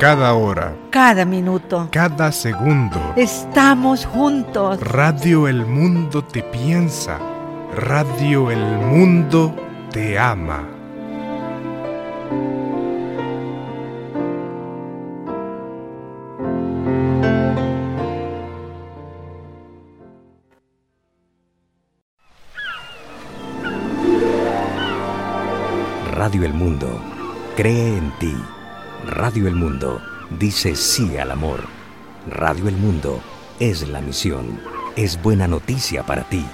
cada hora, cada minuto, cada segundo. Estamos juntos. Radio El Mundo te piensa. Radio El Mundo te ama. Radio El Mundo cree en ti. Radio El Mundo dice sí al amor. Radio El Mundo es la misión. Es buena noticia para ti.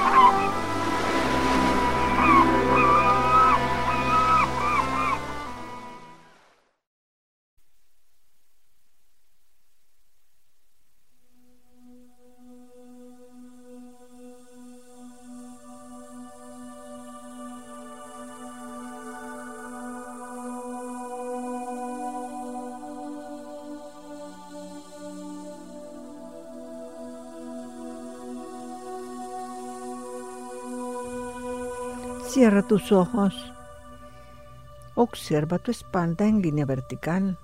Cierra tus ojos. Observa tu espalda en línea vertical.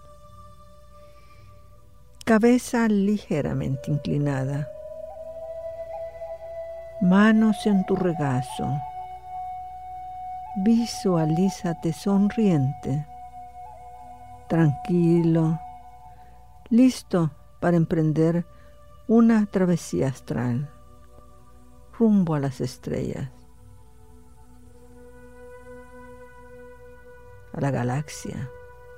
Cabeza ligeramente inclinada. Manos en tu regazo. Visualízate sonriente, tranquilo, listo para emprender una travesía astral rumbo a las estrellas, a la galaxia.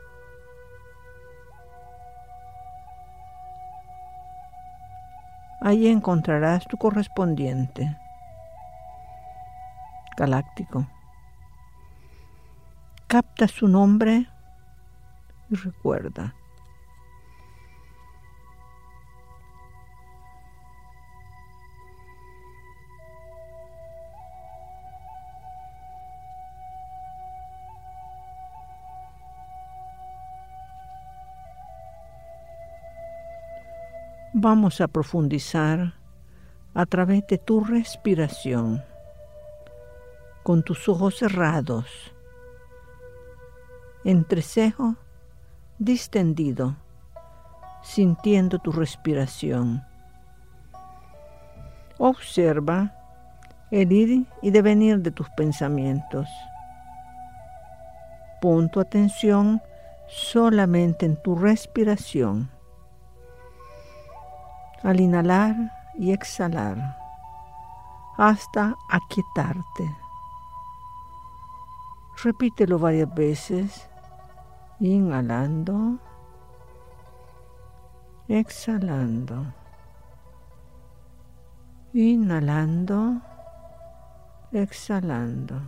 Allí encontrarás tu correspondiente galáctico. Capta su nombre y recuerda. Vamos a profundizar a través de tu respiración, con tus ojos cerrados, entrecejo distendido, sintiendo tu respiración. Observa el ir y devenir de tus pensamientos. Pon tu atención solamente en tu respiración. Al inhalar y exhalar, hasta aquietarte. Repítelo varias veces, inhalando, exhalando, inhalando, exhalando,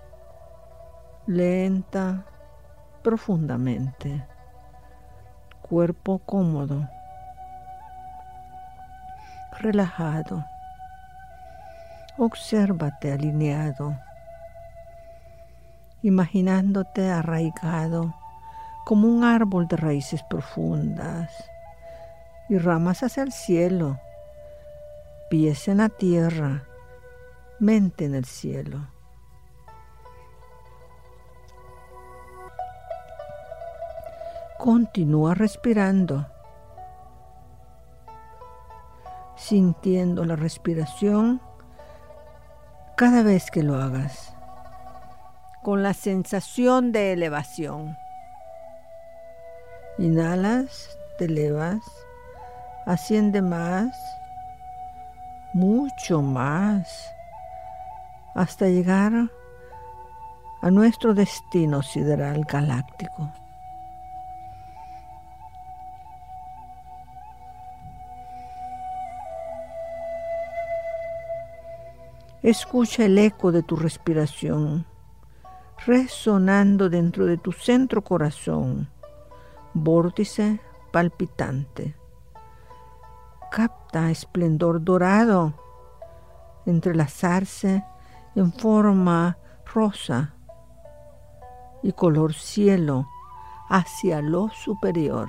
lenta, profundamente, cuerpo cómodo, relajado. Obsérvate alineado, imaginándote arraigado como un árbol de raíces profundas y ramas hacia el cielo, pies en la tierra, mente en el cielo. Continúa respirando, sintiendo la respiración cada vez que lo hagas, con la sensación de elevación. Inhalas, te elevas, asciende más, mucho más, hasta llegar a nuestro destino sideral galáctico. Escucha el eco de tu respiración, resonando dentro de tu centro corazón, vórtice palpitante. Capta esplendor dorado, entrelazarse en forma rosa y color cielo hacia lo superior.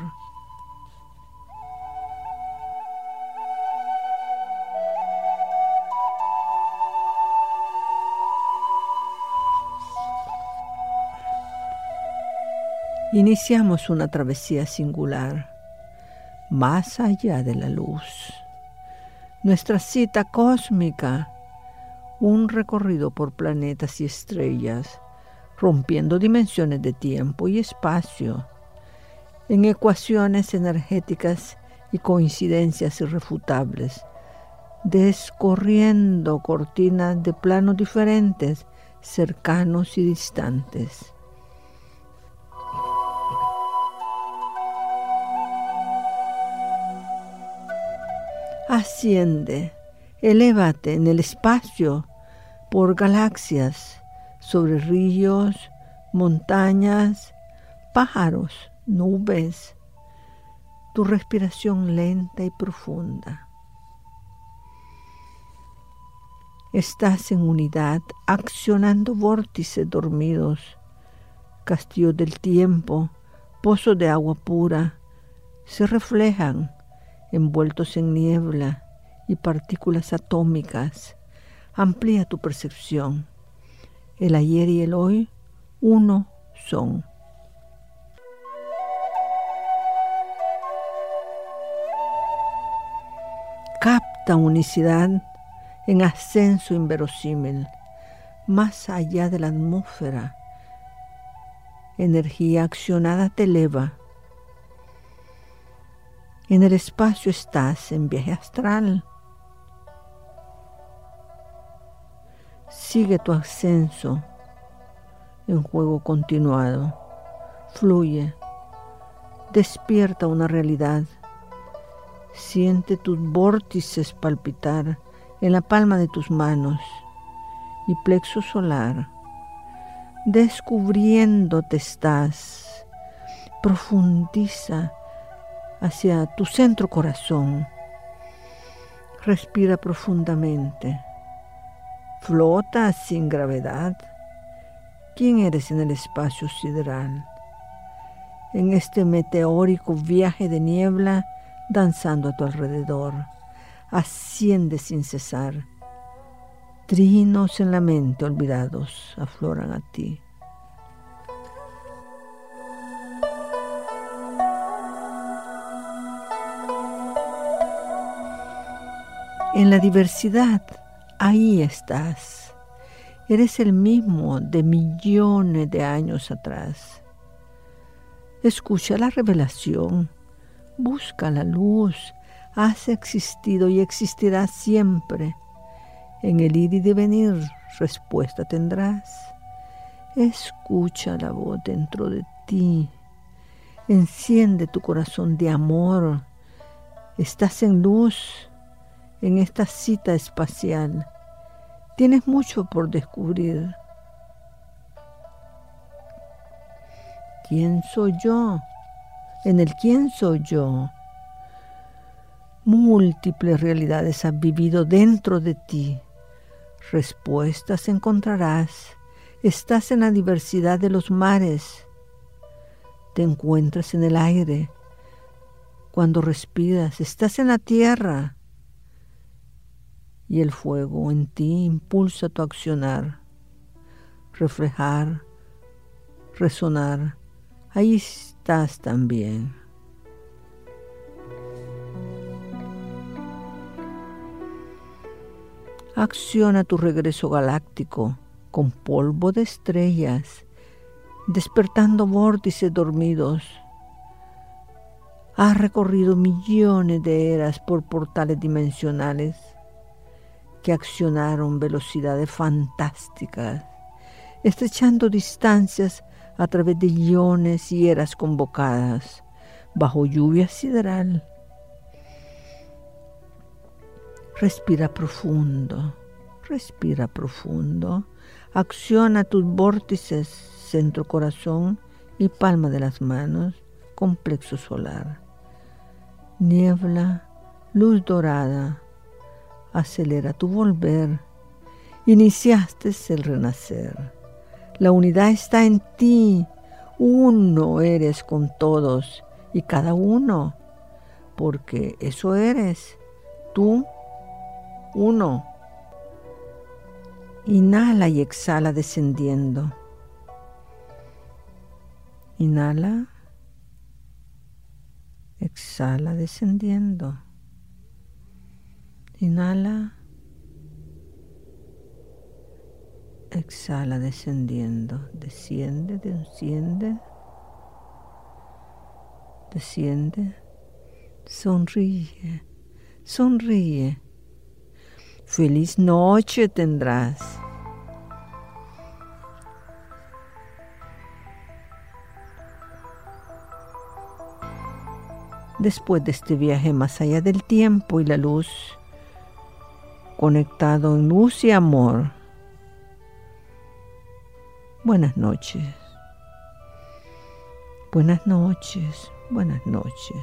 Iniciamos una travesía singular, más allá de la luz. Nuestra cita cósmica, un recorrido por planetas y estrellas, rompiendo dimensiones de tiempo y espacio, en ecuaciones energéticas y coincidencias irrefutables, descorriendo cortinas de planos diferentes, cercanos y distantes. Asciende, elévate en el espacio por galaxias, sobre ríos, montañas, pájaros, nubes, tu respiración lenta y profunda. Estás en unidad, accionando vórtices dormidos, castillos del tiempo, pozos de agua pura, se reflejan envueltos en niebla y partículas atómicas. Amplía tu percepción. El ayer y el hoy, uno son. Capta unicidad en ascenso inverosímil, más allá de la atmósfera. Energía accionada te eleva. En el espacio estás en viaje astral. Sigue tu ascenso en juego continuado. Fluye. Despierta una realidad. Siente tus vórtices palpitar en la palma de tus manos y plexo solar. Descubriéndote estás. Profundiza hacia tu centro corazón. Respira profundamente. Flota sin gravedad. ¿Quién eres en el espacio sideral? En este meteórico viaje de niebla, danzando a tu alrededor, asciende sin cesar. Trinos en la mente olvidados afloran a ti. En la diversidad, ahí estás. Eres el mismo de millones de años atrás. Escucha la revelación, busca la luz, has existido y existirás siempre. En el ir y devenir, respuesta tendrás. Escucha la voz dentro de ti. Enciende tu corazón de amor. Estás en luz. En esta cita espacial, tienes mucho por descubrir. ¿Quién soy yo? En el ¿quién soy yo? Múltiples realidades has vivido dentro de ti. Respuestas encontrarás. Estás en la diversidad de los mares. Te encuentras en el aire. Cuando respiras, estás en la tierra. Y el fuego en ti impulsa tu accionar, reflejar, resonar. Ahí estás también. Acciona tu regreso galáctico con polvo de estrellas, despertando vórtices dormidos. Has recorrido millones de eras por portales dimensionales que accionaron velocidades fantásticas, estrechando distancias a través de iones y eras convocadas, bajo lluvia sideral. Respira profundo, acciona tus vórtices, centro corazón y palma de las manos, con plexo solar. Niebla, luz dorada, acelera tu volver. Iniciaste el renacer. La unidad está en ti. Uno eres con todos y cada uno, porque eso eres. Tú, uno. Inhala y exhala descendiendo. Inhala. Exhala descendiendo. Inhala. Exhala descendiendo. Desciende, desciende. Desciende. Sonríe. Sonríe. Feliz noche tendrás. Después de este viaje más allá del tiempo y la luz, conectado en luz y amor. Buenas noches. Buenas noches. Buenas noches.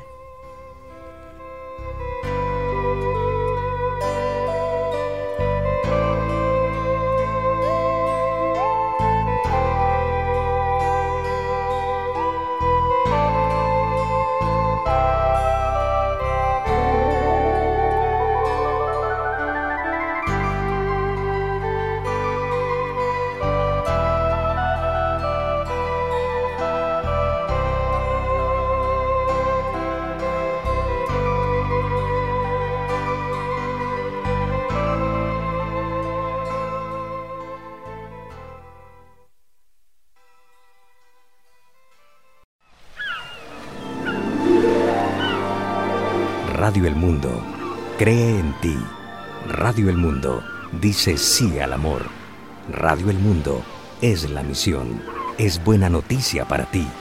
Radio El Mundo cree en ti. Radio El Mundo dice sí al amor. Radio El Mundo es la misión. Es buena noticia para ti.